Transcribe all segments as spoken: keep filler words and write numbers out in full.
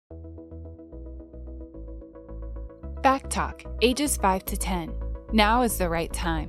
Backtalk, ages five to ten. Now is the right time.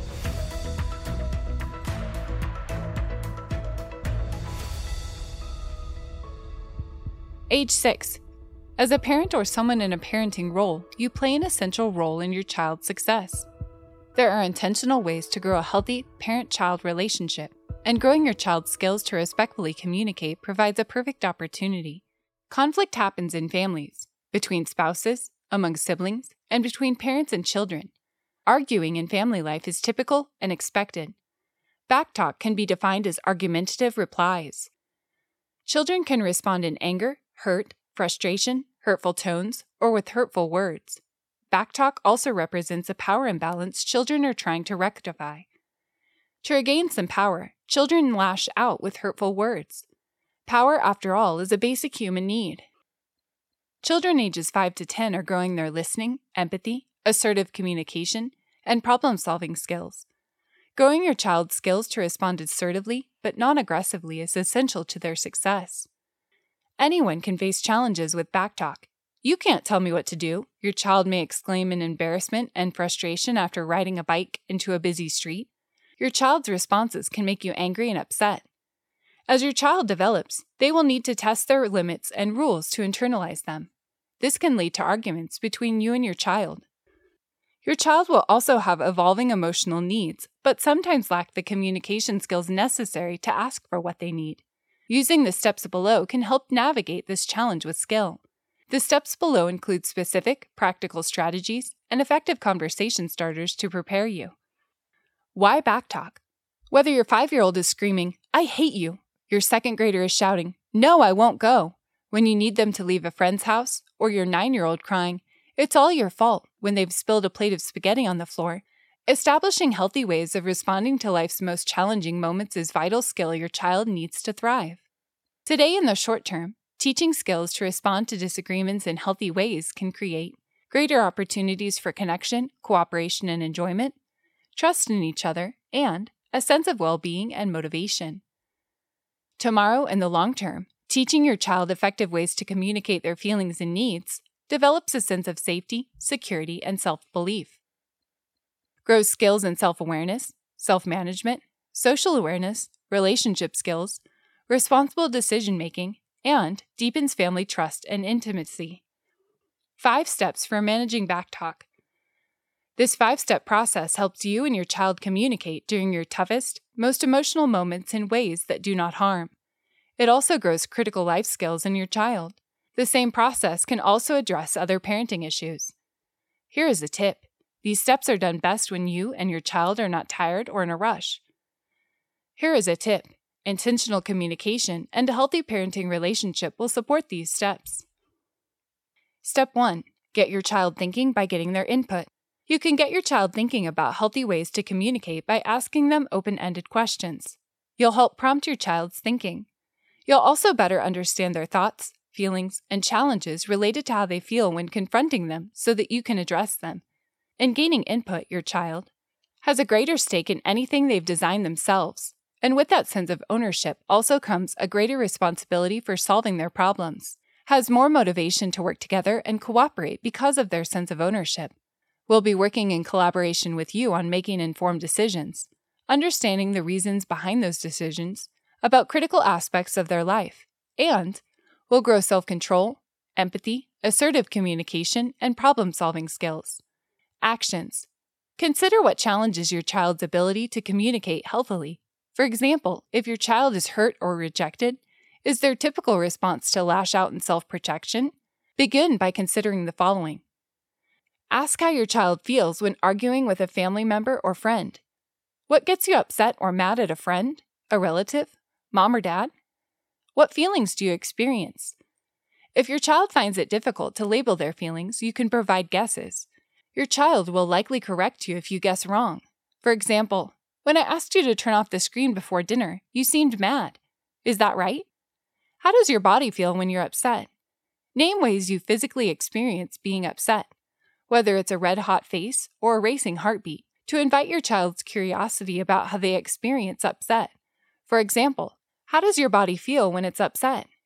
Age six. As a parent or someone in a parenting role, you play an essential role in your child's success. There are intentional ways to grow a healthy parent-child relationship, and growing your child's skills to respectfully communicate provides a perfect opportunity. Conflict happens in families, between spouses, among siblings, and between parents and children. Arguing in family life is typical and expected. Backtalk can be defined as argumentative replies. Children can respond in anger, hurt, frustration, hurtful tones, or with hurtful words. Backtalk also represents a power imbalance children are trying to rectify. To regain some power, children lash out with hurtful words. Power, after all, is a basic human need. Children ages five to ten are growing their listening, empathy, assertive communication, and problem-solving skills. Growing your child's skills to respond assertively but non-aggressively is essential to their success. Anyone can face challenges with backtalk. "You can't tell me what to do," your child may exclaim in embarrassment and frustration after riding a bike into a busy street. Your child's responses can make you angry and upset. As your child develops, they will need to test their limits and rules to internalize them. This can lead to arguments between you and your child. Your child will also have evolving emotional needs, but sometimes lack the communication skills necessary to ask for what they need. Using the steps below can help navigate this challenge with skill. The steps below include specific, practical strategies and effective conversation starters to prepare you. Why backtalk? Whether your five-year-old is screaming, "I hate you," your second grader is shouting, "No, I won't go," when you need them to leave a friend's house, or your nine-year-old crying, "It's all your fault," when they've spilled a plate of spaghetti on the floor, establishing healthy ways of responding to life's most challenging moments is a vital skill your child needs to thrive. Today, in the short term, teaching skills to respond to disagreements in healthy ways can create greater opportunities for connection, cooperation, and enjoyment, trust in each other, and a sense of well-being and motivation. Tomorrow, in the long term, teaching your child effective ways to communicate their feelings and needs develops a sense of safety, security, and self-belief. Grows skills in self-awareness, self-management, social awareness, relationship skills, responsible decision-making, and deepens family trust and intimacy. Five steps for managing backtalk. This five-step process helps you and your child communicate during your toughest, most emotional moments in ways that do not harm. It also grows critical life skills in your child. The same process can also address other parenting issues. Here is a tip. These steps are done best when you and your child are not tired or in a rush. Here is a tip. Intentional communication and a healthy parenting relationship will support these steps. Step one. Get your child thinking by getting their input. You can get your child thinking about healthy ways to communicate by asking them open-ended questions. You'll help prompt your child's thinking. You'll also better understand their thoughts, feelings, and challenges related to how they feel when confronting them so that you can address them. In gaining input, your child has a greater stake in anything they've designed themselves, and with that sense of ownership also comes a greater responsibility for solving their problems, has more motivation to work together and cooperate because of their sense of ownership. Will be working in collaboration with you on making informed decisions, understanding the reasons behind those decisions about critical aspects of their life, and will grow self-control, empathy, assertive communication, and problem-solving skills. Actions. Consider what challenges your child's ability to communicate healthily. For example, if your child is hurt or rejected, is their typical response to lash out in self-protection? Begin by considering the following. Ask how your child feels when arguing with a family member or friend. What gets you upset or mad at a friend, a relative, mom or dad? What feelings do you experience? If your child finds it difficult to label their feelings, you can provide guesses. Your child will likely correct you if you guess wrong. For example, when I asked you to turn off the screen before dinner, you seemed mad. Is that right? How does your body feel when you're upset? Name ways you physically experience being upset, whether it's a red-hot face or a racing heartbeat, to invite your child's curiosity about how they experience upset. For example, how does your body feel when it's upset?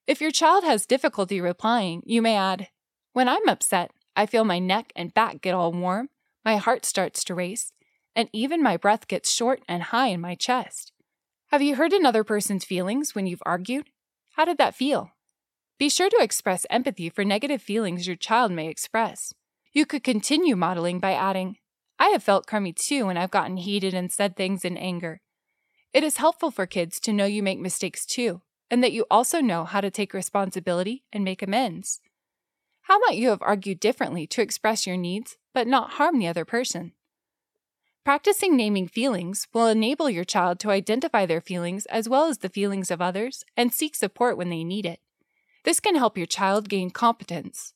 If your child has difficulty replying, you may add, "When I'm upset, I feel my neck and back get all warm, my heart starts to race, and even my breath gets short and high in my chest." Have you hurt another person's feelings when you've argued? How did that feel? Be sure to express empathy for negative feelings your child may express. You could continue modeling by adding, "I have felt crummy too when I've gotten heated and said things in anger." It is helpful for kids to know you make mistakes too, and that you also know how to take responsibility and make amends. How might you have argued differently to express your needs, but not harm the other person? Practicing naming feelings will enable your child to identify their feelings as well as the feelings of others and seek support when they need it. This can help your child gain competence.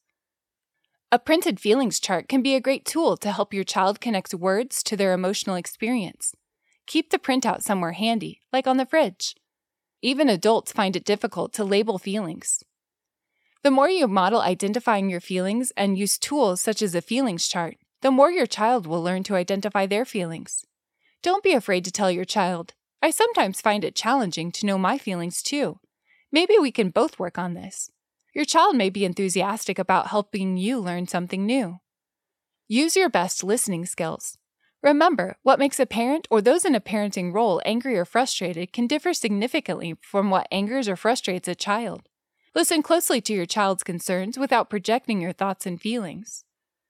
A printed feelings chart can be a great tool to help your child connect words to their emotional experience. Keep the printout somewhere handy, like on the fridge. Even adults find it difficult to label feelings. The more you model identifying your feelings and use tools such as a feelings chart, the more your child will learn to identify their feelings. Don't be afraid to tell your child, "I sometimes find it challenging to know my feelings too. Maybe we can both work on this." Your child may be enthusiastic about helping you learn something new. Use your best listening skills. Remember, what makes a parent or those in a parenting role angry or frustrated can differ significantly from what angers or frustrates a child. Listen closely to your child's concerns without projecting your thoughts and feelings.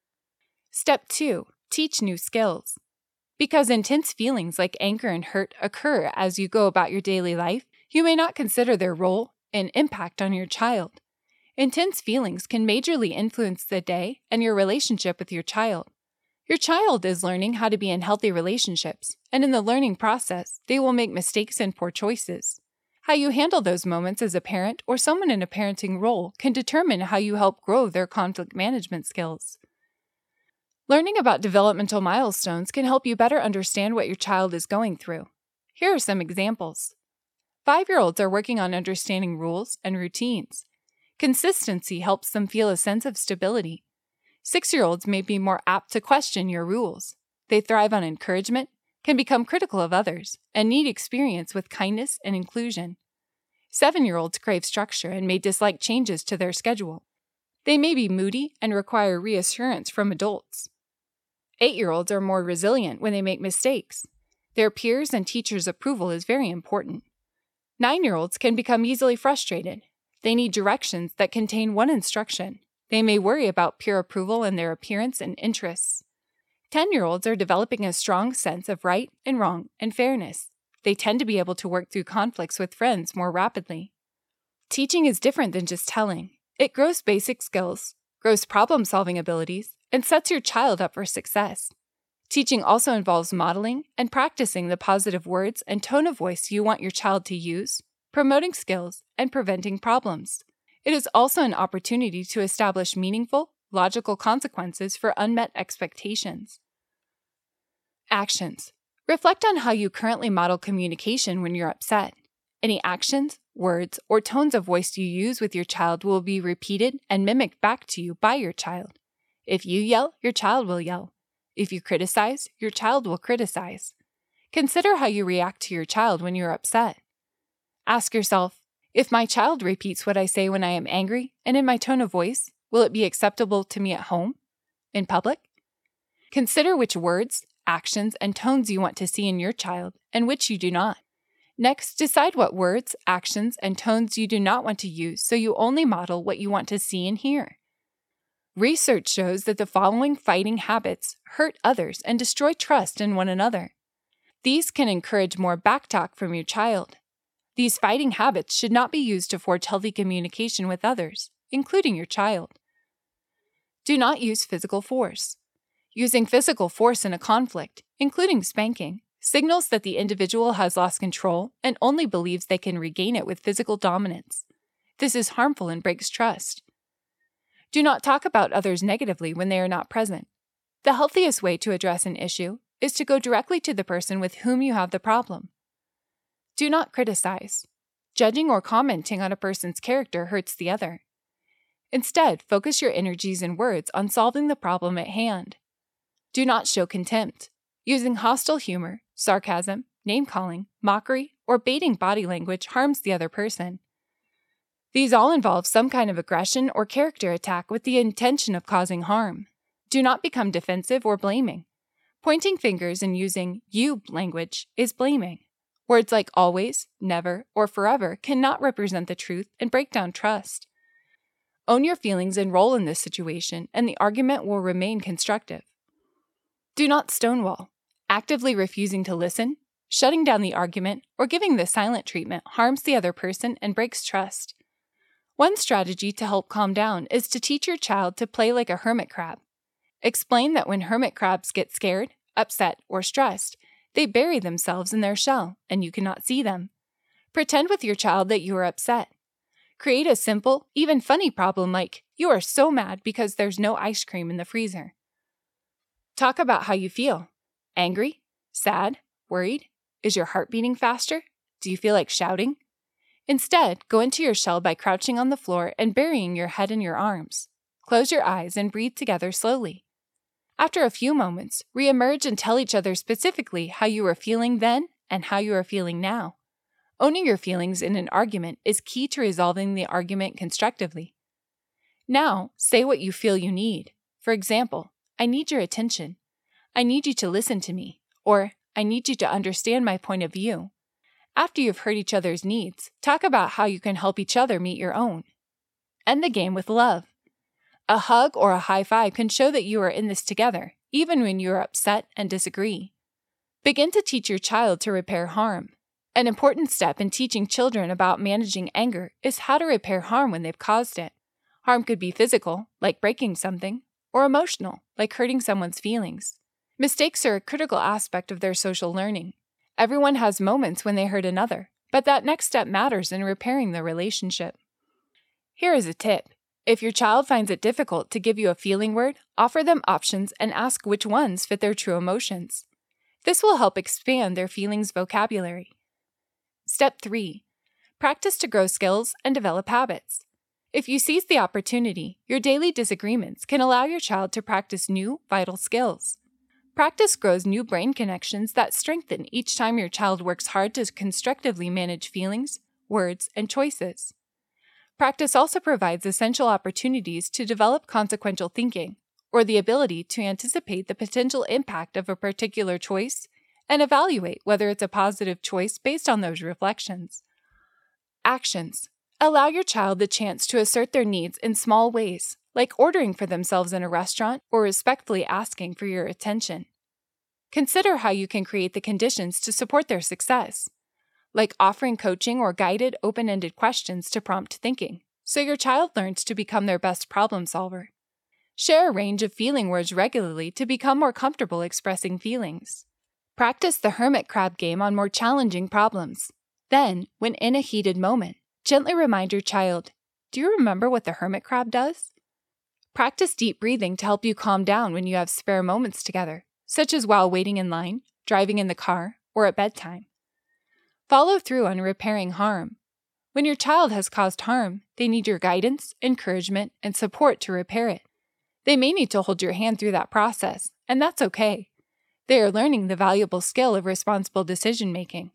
Step two. Teach new skills. Because intense feelings like anger and hurt occur as you go about your daily life, you may not consider their role and impact on your child. Intense feelings can majorly influence the day and your relationship with your child. Your child is learning how to be in healthy relationships, and in the learning process, they will make mistakes and poor choices. How you handle those moments as a parent or someone in a parenting role can determine how you help grow their conflict management skills. Learning about developmental milestones can help you better understand what your child is going through. Here are some examples. Five-year-olds are working on understanding rules and routines. Consistency helps them feel a sense of stability. Six-year-olds may be more apt to question your rules. They thrive on encouragement, can become critical of others, and need experience with kindness and inclusion. Seven-year-olds crave structure and may dislike changes to their schedule. They may be moody and require reassurance from adults. Eight-year-olds are more resilient when they make mistakes. Their peers' and teachers' approval is very important. Nine-year-olds can become easily frustrated. They need directions that contain one instruction. They may worry about peer approval in their appearance and interests. Ten-year-olds are developing a strong sense of right and wrong and fairness. They tend to be able to work through conflicts with friends more rapidly. Teaching is different than just telling. It grows basic skills, grows problem-solving abilities, and sets your child up for success. Teaching also involves modeling and practicing the positive words and tone of voice you want your child to use, promoting skills, and preventing problems. It is also an opportunity to establish meaningful, logical consequences for unmet expectations. Actions. Reflect on how you currently model communication when you're upset. Any actions, words, or tones of voice you use with your child will be repeated and mimicked back to you by your child. If you yell, your child will yell. If you criticize, your child will criticize. Consider how you react to your child when you're upset. Ask yourself, if my child repeats what I say when I am angry and in my tone of voice, will it be acceptable to me at home? In public? Consider which words, actions, and tones you want to see in your child and which you do not. Next, decide what words, actions, and tones you do not want to use so you only model what you want to see and hear. Research shows that the following fighting habits hurt others and destroy trust in one another. These can encourage more backtalk from your child. These fighting habits should not be used to forge healthy communication with others, including your child. Do not use physical force. Using physical force in a conflict, including spanking, signals that the individual has lost control and only believes they can regain it with physical dominance. This is harmful and breaks trust. Do not talk about others negatively when they are not present. The healthiest way to address an issue is to go directly to the person with whom you have the problem. Do not criticize. Judging or commenting on a person's character hurts the other. Instead, focus your energies and words on solving the problem at hand. Do not show contempt. Using hostile humor, sarcasm, name-calling, mockery, or baiting body language harms the other person. These all involve some kind of aggression or character attack with the intention of causing harm. Do not become defensive or blaming. Pointing fingers and using you language is blaming. Words like always, never, or forever cannot represent the truth and break down trust. Own your feelings and role in this situation, and the argument will remain constructive. Do not stonewall. Actively refusing to listen, shutting down the argument, or giving the silent treatment harms the other person and breaks trust. One strategy to help calm down is to teach your child to play like a hermit crab. Explain that when hermit crabs get scared, upset, or stressed, they bury themselves in their shell and you cannot see them. Pretend with your child that you are upset. Create a simple, even funny problem like, you are so mad because there's no ice cream in the freezer. Talk about how you feel. Angry? Sad? Worried? Is your heart beating faster? Do you feel like shouting? Instead, go into your shell by crouching on the floor and burying your head in your arms. Close your eyes and breathe together slowly. After a few moments, re-emerge and tell each other specifically how you were feeling then and how you are feeling now. Owning your feelings in an argument is key to resolving the argument constructively. Now, say what you feel you need. For example, I need your attention. I need you to listen to me. Or, I need you to understand my point of view. After you've heard each other's needs, talk about how you can help each other meet your own. End the game with love. A hug or a high five can show that you are in this together, even when you are upset and disagree. Begin to teach your child to repair harm. An important step in teaching children about managing anger is how to repair harm when they've caused it. Harm could be physical, like breaking something, or emotional, like hurting someone's feelings. Mistakes are a critical aspect of their social learning. Everyone has moments when they hurt another, but that next step matters in repairing the relationship. Here is a tip. If your child finds it difficult to give you a feeling word, offer them options and ask which ones fit their true emotions. This will help expand their feelings vocabulary. Step three. Practice to grow skills and develop habits. If you seize the opportunity, your daily disagreements can allow your child to practice new, vital skills. Practice grows new brain connections that strengthen each time your child works hard to constructively manage feelings, words, and choices. Practice also provides essential opportunities to develop consequential thinking, or the ability to anticipate the potential impact of a particular choice and evaluate whether it's a positive choice based on those reflections. Actions. Allow your child the chance to assert their needs in small ways, like ordering for themselves in a restaurant or respectfully asking for your attention. Consider how you can create the conditions to support their success, like offering coaching or guided, open-ended questions to prompt thinking, so your child learns to become their best problem solver. Share a range of feeling words regularly to become more comfortable expressing feelings. Practice the hermit crab game on more challenging problems. Then, when in a heated moment, gently remind your child, do you remember what the hermit crab does? Practice deep breathing to help you calm down when you have spare moments together, such as while waiting in line, driving in the car, or at bedtime. Follow through on repairing harm. When your child has caused harm, they need your guidance, encouragement, and support to repair it. They may need to hold your hand through that process, and that's okay. They are learning the valuable skill of responsible decision-making.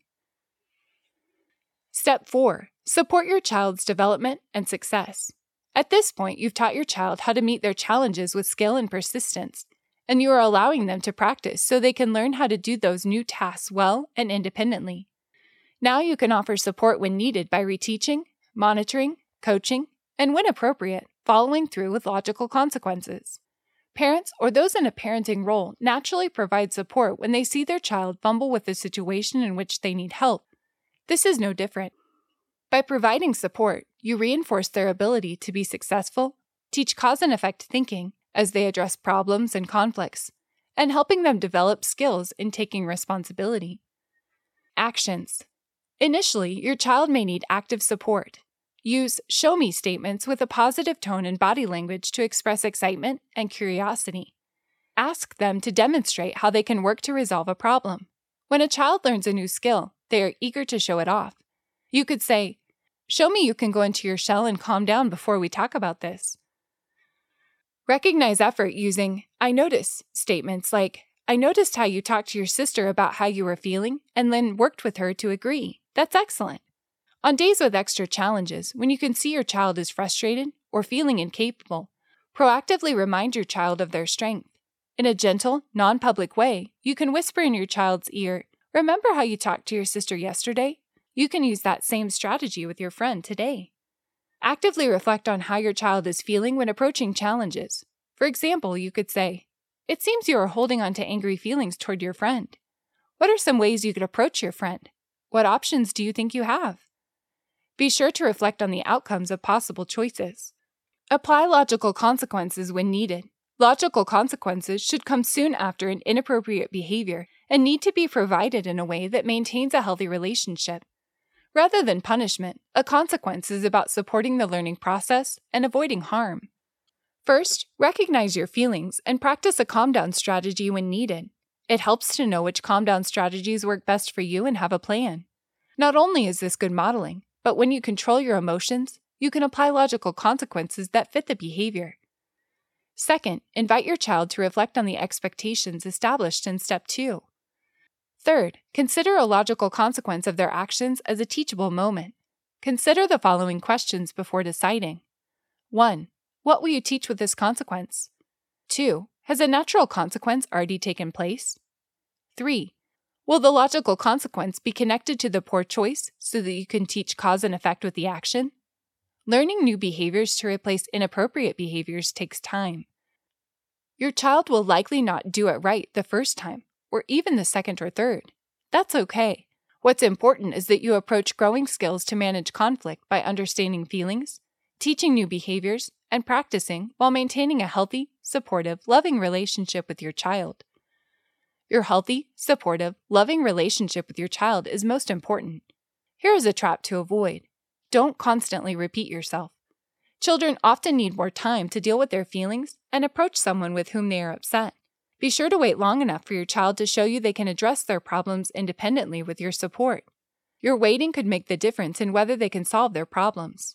Step four. Support your child's development and success. At this point, you've taught your child how to meet their challenges with skill and persistence, and you are allowing them to practice so they can learn how to do those new tasks well and independently. Now you can offer support when needed by reteaching, monitoring, coaching, and when appropriate, following through with logical consequences. Parents or those in a parenting role naturally provide support when they see their child fumble with a situation in which they need help. This is no different. By providing support, you reinforce their ability to be successful, teach cause and effect thinking as they address problems and conflicts, and helping them develop skills in taking responsibility. Actions. Initially, your child may need active support. Use show me statements with a positive tone and body language to express excitement and curiosity. Ask them to demonstrate how they can work to resolve a problem. When a child learns a new skill, they are eager to show it off. You could say, show me you can go into your shell and calm down before we talk about this. Recognize effort using I notice statements like, I noticed how you talked to your sister about how you were feeling and then worked with her to agree. That's excellent. On days with extra challenges, when you can see your child is frustrated or feeling incapable, proactively remind your child of their strength. In a gentle, non-public way, you can whisper in your child's ear, "Remember how you talked to your sister yesterday? You can use that same strategy with your friend today." Actively reflect on how your child is feeling when approaching challenges. For example, you could say, "It seems you are holding on to angry feelings toward your friend. What are some ways you could approach your friend? What options do you think you have?" Be sure to reflect on the outcomes of possible choices. Apply logical consequences when needed. Logical consequences should come soon after an inappropriate behavior and need to be provided in a way that maintains a healthy relationship. Rather than punishment, a consequence is about supporting the learning process and avoiding harm. First, recognize your feelings and practice a calm-down strategy when needed. It helps to know which calm-down strategies work best for you and have a plan. Not only is this good modeling, but when you control your emotions, you can apply logical consequences that fit the behavior. Second, invite your child to reflect on the expectations established in step two. Third, consider a logical consequence of their actions as a teachable moment. Consider the following questions before deciding. one. What will you teach with this consequence? two. Has a natural consequence already taken place? three. Will the logical consequence be connected to the poor choice so that you can teach cause and effect with the action? Learning new behaviors to replace inappropriate behaviors takes time. Your child will likely not do it right the first time, or even the second or third. That's okay. What's important is that you approach growing skills to manage conflict by understanding feelings, teaching new behaviors, and practicing while maintaining a healthy, supportive, loving relationship with your child. Your healthy, supportive, loving relationship with your child is most important. Here is a trap to avoid. Don't constantly repeat yourself. Children often need more time to deal with their feelings and approach someone with whom they are upset. Be sure to wait long enough for your child to show you they can address their problems independently with your support. Your waiting could make the difference in whether they can solve their problems.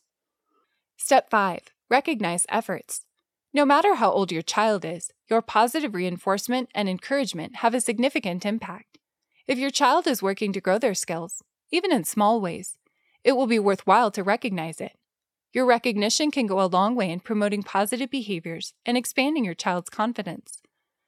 Step five. Recognize efforts. No matter how old your child is, your positive reinforcement and encouragement have a significant impact. If your child is working to grow their skills, even in small ways, it will be worthwhile to recognize it. Your recognition can go a long way in promoting positive behaviors and expanding your child's confidence.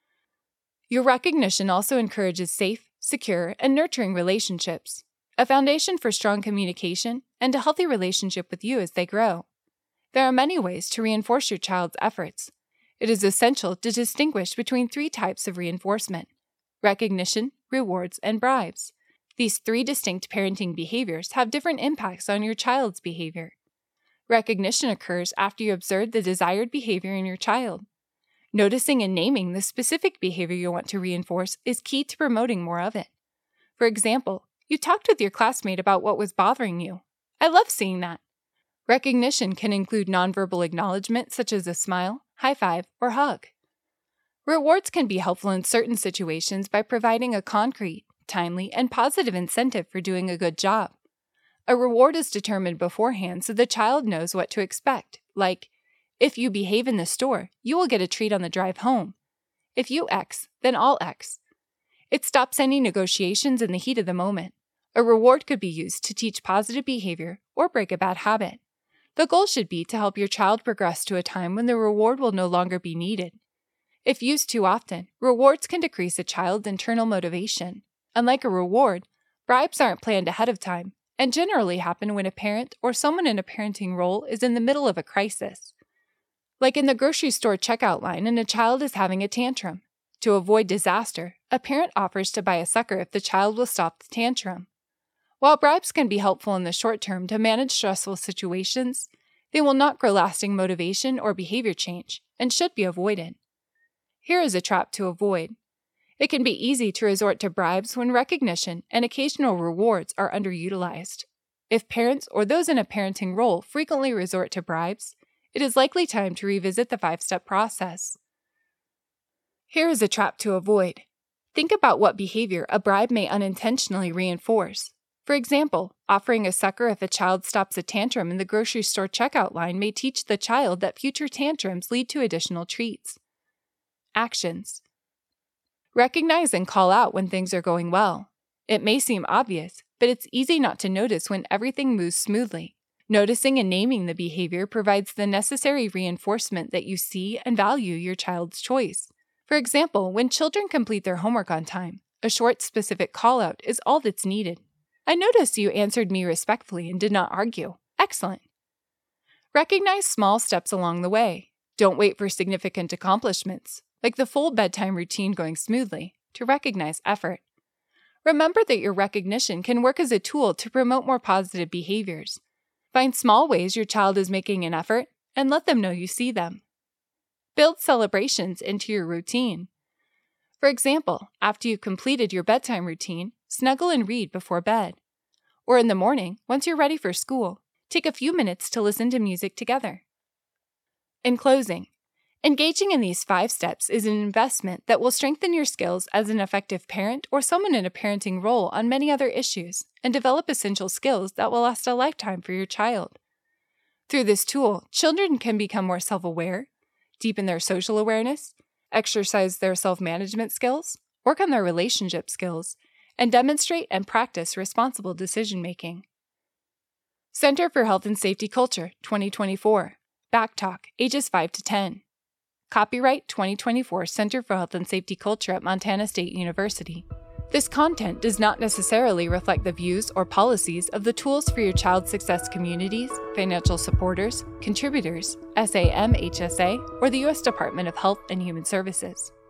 Your recognition also encourages safe, secure, and nurturing relationships, a foundation for strong communication and a healthy relationship with you as they grow. There are many ways to reinforce your child's efforts. It is essential to distinguish between three types of reinforcement: recognition, rewards, and bribes. These three distinct parenting behaviors have different impacts on your child's behavior. Recognition occurs after you observe the desired behavior in your child. Noticing and naming the specific behavior you want to reinforce is key to promoting more of it. For example, you talked with your classmate about what was bothering you. I love seeing that. Recognition can include nonverbal acknowledgement such as a smile, high five, or hug. Rewards can be helpful in certain situations by providing a concrete, timely, and positive incentive for doing a good job. A reward is determined beforehand so the child knows what to expect, like, if you behave in the store, you will get a treat on the drive home. If you X, then I'll X. It stops any negotiations in the heat of the moment. A reward could be used to teach positive behavior or break a bad habit. The goal should be to help your child progress to a time when the reward will no longer be needed. If used too often, rewards can decrease a child's internal motivation. Unlike a reward, bribes aren't planned ahead of time and generally happen when a parent or someone in a parenting role is in the middle of a crisis. Like in the grocery store checkout line and a child is having a tantrum. To avoid disaster, a parent offers to buy a sucker if the child will stop the tantrum. While bribes can be helpful in the short term to manage stressful situations, they will not grow lasting motivation or behavior change and should be avoided. Here is a trap to avoid. It can be easy to resort to bribes when recognition and occasional rewards are underutilized. If parents or those in a parenting role frequently resort to bribes, it is likely time to revisit the five-step process. Here is a trap to avoid. Think about what behavior a bribe may unintentionally reinforce. For example, offering a sucker if a child stops a tantrum in the grocery store checkout line may teach the child that future tantrums lead to additional treats. Actions. Recognize and call out when things are going well. It may seem obvious, but it's easy not to notice when everything moves smoothly. Noticing and naming the behavior provides the necessary reinforcement that you see and value your child's choice. For example, when children complete their homework on time, a short, specific call-out is all that's needed. I noticed you answered me respectfully and did not argue. Excellent. Recognize small steps along the way. Don't wait for significant accomplishments, like the full bedtime routine going smoothly, to recognize effort. Remember that your recognition can work as a tool to promote more positive behaviors. Find small ways your child is making an effort and let them know you see them. Build celebrations into your routine. For example, after you've completed your bedtime routine, snuggle and read before bed. Or in the morning, once you're ready for school, take a few minutes to listen to music together. In closing, engaging in these five steps is an investment that will strengthen your skills as an effective parent or someone in a parenting role on many other issues and develop essential skills that will last a lifetime for your child. Through this tool, children can become more self-aware, deepen their social awareness, exercise their self-management skills, work on their relationship skills, and demonstrate and practice responsible decision-making. Center for Health and Safety Culture, twenty twenty-four. Backtalk, ages five to ten. Copyright twenty twenty-four Center for Health and Safety Culture at Montana State University. This content does not necessarily reflect the views or policies of the Tools for Your Child Success communities, financial supporters, contributors, S A M H S A, or the U S Department of Health and Human Services.